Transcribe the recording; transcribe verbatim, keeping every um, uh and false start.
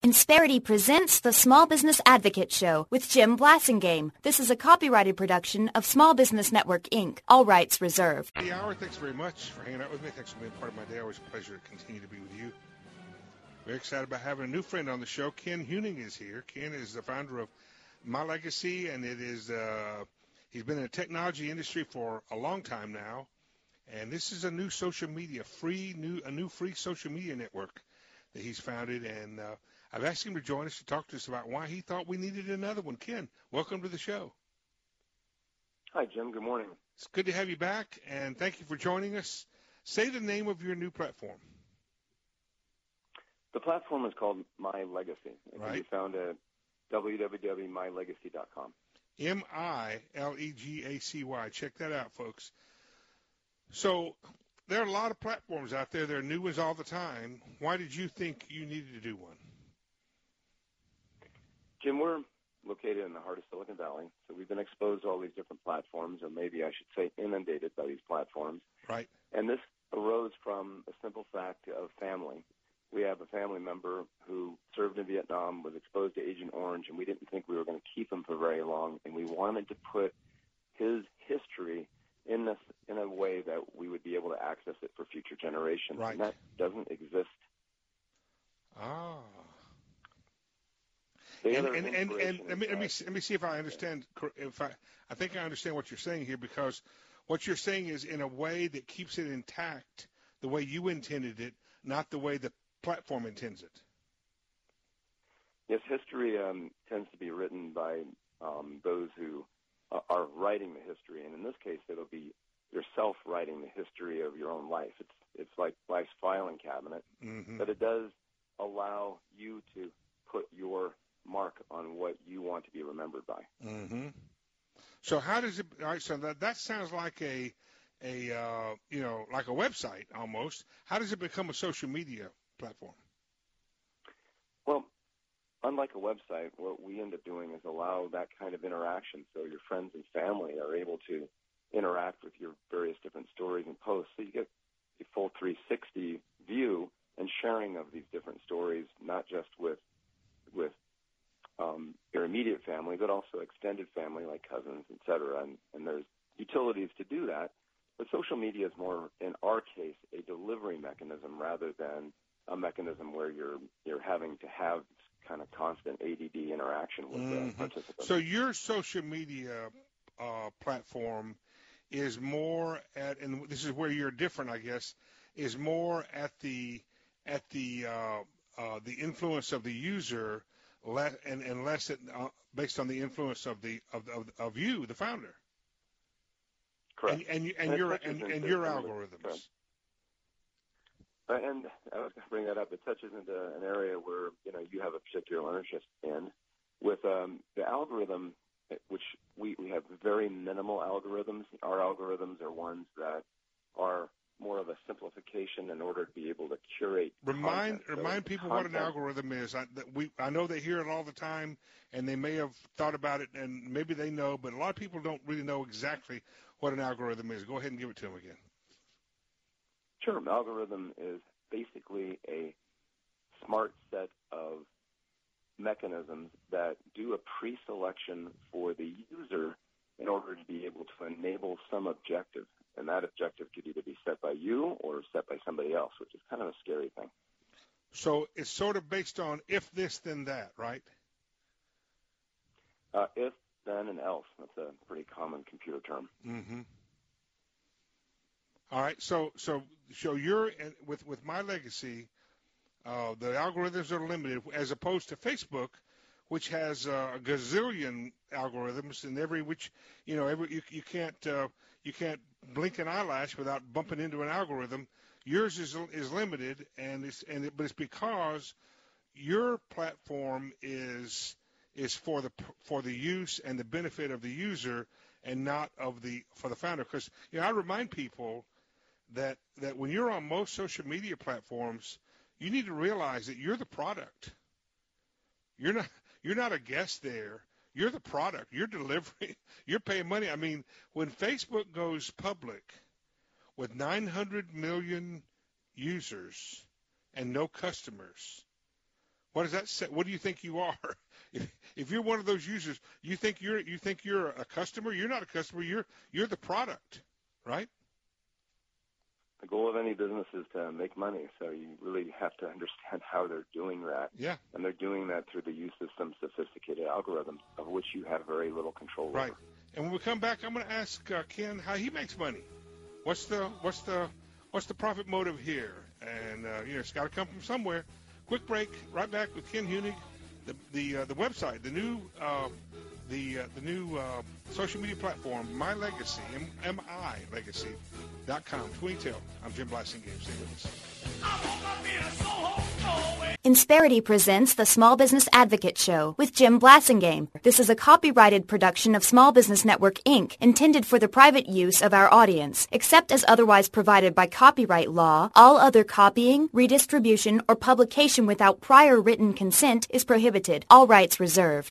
Insperity presents the Small Business Advocate Show with Jim Blasingame. This is a copyrighted production of Small Business Network, Incorporated. All rights reserved. The hour, thanks very much for hanging out with me. Thanks for being part of my day. Always a pleasure to continue to be with you. Very excited about having a new friend on the show. Ken Huning is here. Ken is the founder of My Legacy, and it is uh, he's been in the technology industry for a long time now. And this is a new social media, free new a new free social media network that he's founded. And uh, I've asked him to join us to talk to us about why he thought we needed another one. Ken, welcome to the show. Hi, Jim. Good morning. It's good to have you back, and thank you for joining us. Say the name of your new platform. The platform is called My Legacy. It right. can be found at w w w dot my legacy dot com. M I L E G A C Y. Check that out, folks. So there are a lot of platforms out there. There are new ones all the time. Why did you think you needed to do one? Jim, we're located in the heart of Silicon Valley, so we've been exposed to all these different platforms, or maybe I should say inundated by these platforms. Right. And this arose from a simple fact of family. We have a family member who served in Vietnam, was exposed to Agent Orange, and we didn't think we were going to keep him for very long, and we wanted to put his history in this in a way that we would be able to access it for future generations. Right. And that doesn't exist. Ah. And, and, and, and let me let me let me see if I understand. If I I think I understand what you're saying here, because what you're saying is in a way that keeps it intact, the way you intended it, not the way the platform intends it. Yes, history um, tends to be written by um, those who uh, are writing the history, and in this case, it'll be yourself writing the history of your own life. It's it's like life's filing cabinet, mm-hmm. but it does allow you to put your mark on what you want to be remembered by. Mm-hmm. So how does it? All right, so that that sounds like a a uh, you know like a website almost. How does it become a social media platform? Well, unlike a website, what we end up doing is allow that kind of interaction, so your friends and family are able to interact with your various different stories and posts. So you get a full three sixty view and sharing of these different stories, not just with with Um, your immediate family, but also extended family like cousins, et cetera. And, and there's utilities to do that. But social media is more, in our case, a delivery mechanism rather than a mechanism where you're you're having to have kind of constant A D D interaction with mm-hmm. the participants. So your social media uh, platform is more at, and this is where you're different, I guess, is more at the at the uh, uh, the influence of the user. Less, and, and less it, uh, based on the influence of the of, of of you, the founder. Correct. And and, you, and, and your and, and your algorithms. The, and I was going to bring that up. It touches into an area where you know you have a particular interest in, with um, the algorithm, which we, we have very minimal algorithms. Our algorithms are ones that are more of a simplification in order to be able to curate Remind content. remind so people content. what an algorithm is. I, that we I know they hear it all the time, and they may have thought about it, and maybe they know, but a lot of people don't really know exactly what an algorithm is. Go ahead and give it to them again. Sure. An algorithm is basically a smart set of mechanisms that do a pre-selection for the user in order to be able to enable some objective. And that objective could either be set by you or set by somebody else, which is kind of a scary thing. So it's sort of based on if this, then that, right? Uh, if, then, and else. That's a pretty common computer term. Mm-hmm. All right. So so so you're with with My Legacy. Uh, the algorithms are limited, as opposed to Facebook, which has uh, a gazillion algorithms, and every which you know every you, you can't uh, you can't blink an eyelash without bumping into an algorithm. Yours is is limited, and it's and it, but it's because your platform is is for the for the use and the benefit of the user, and not of the for the founder. Because you know I remind people that that when you're on most social media platforms, you need to realize that you're the product. You're not you're not a guest there. You're the product. You're delivering. You're paying money. I mean, when Facebook goes public with nine hundred million users and no customers, What does that say? What do you think you are? If, if you're one of those users, you think you're you think you're a customer. You're not a customer. You're you're the product, right? The goal of any business is to make money, so you really have to understand how they're doing that. Yeah. And they're doing that through the use of some sophisticated algorithms of which you have very little control over. Right. And when we come back, I'm going to ask uh, Ken how he makes money. What's the what's the what's the profit motive here? And uh, you know, it's got to come from somewhere. Quick break. Right back with Ken Hunig. The the uh, the website, the new uh, the uh, the new uh, social media platform, My Legacy, M I Legacy dot com. Tweentel. I'm Jim Blasingame. Stay with us. Insperity presents the Small Business Advocate Show with Jim Blasingame. This is a copyrighted production of Small Business Network, Incorporated, intended for the private use of our audience. Except as otherwise provided by copyright law, all other copying, redistribution, or publication without prior written consent is prohibited. All rights reserved.